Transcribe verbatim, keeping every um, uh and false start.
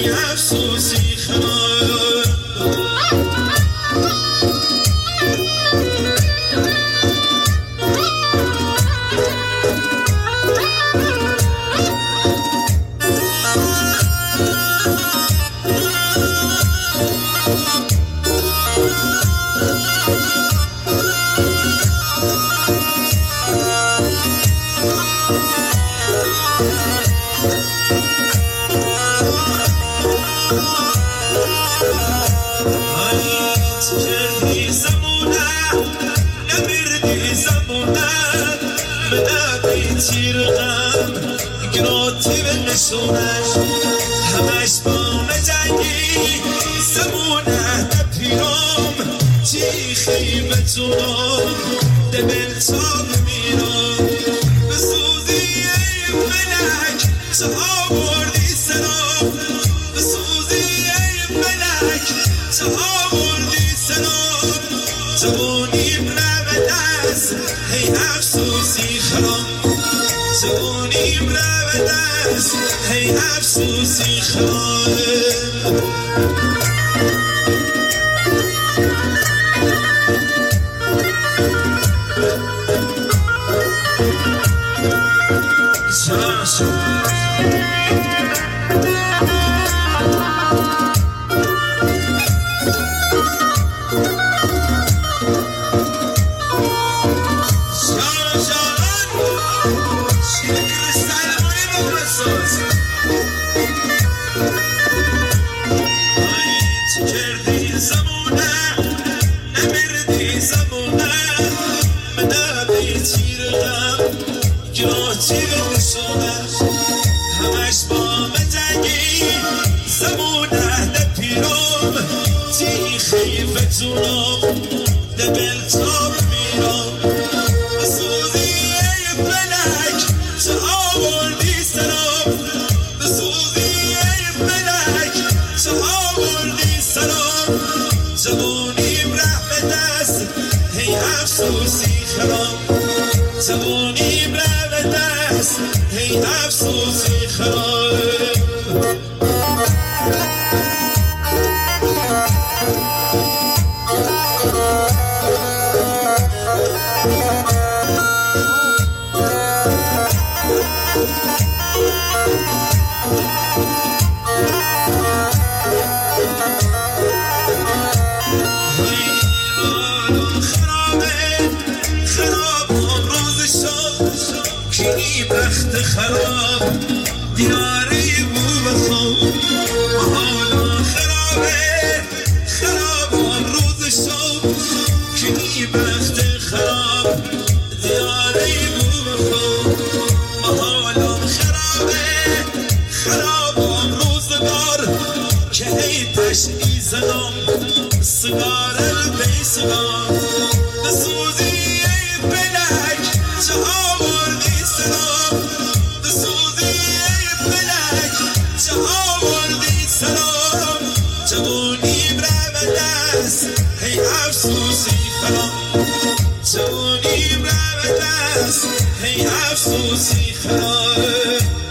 هی افسوسی خراب تیرغم گراتی به نشونش همش با مجنگی زمونه پیرام چی خیبتونم دبل تا میرم به سوزی ای ملک چه آوردی سرام به سوزی ای ملک چه آوردی سرام جوانیم رو به دست هی افسوسی خرام جوانیم رو به دست هی افسوسی خرام همش با مجنگی زمونه نپیرم تی خیفتونم دبل تاب میرم به سوزی ای فلک چه آوردی سرام به سوزی ای فلک چه آوردی سرام جوانیم ره به دست هی افسوسی خرام جوانیم ره به دست هی افسوسی خراب بخت خراب دیاری بو بخون حالا خرابه خراب آن روز شب کنی بخت خراب دیاری بو بخون حالا خرابه خراب آن روزگار که هی تشعی زنم سگار البی سگار بسوزی ای فلک چه آوردی سرام جوانیم رو به دست هی افسوسی خرام جوانیم رو به دست هی افسوسی خرام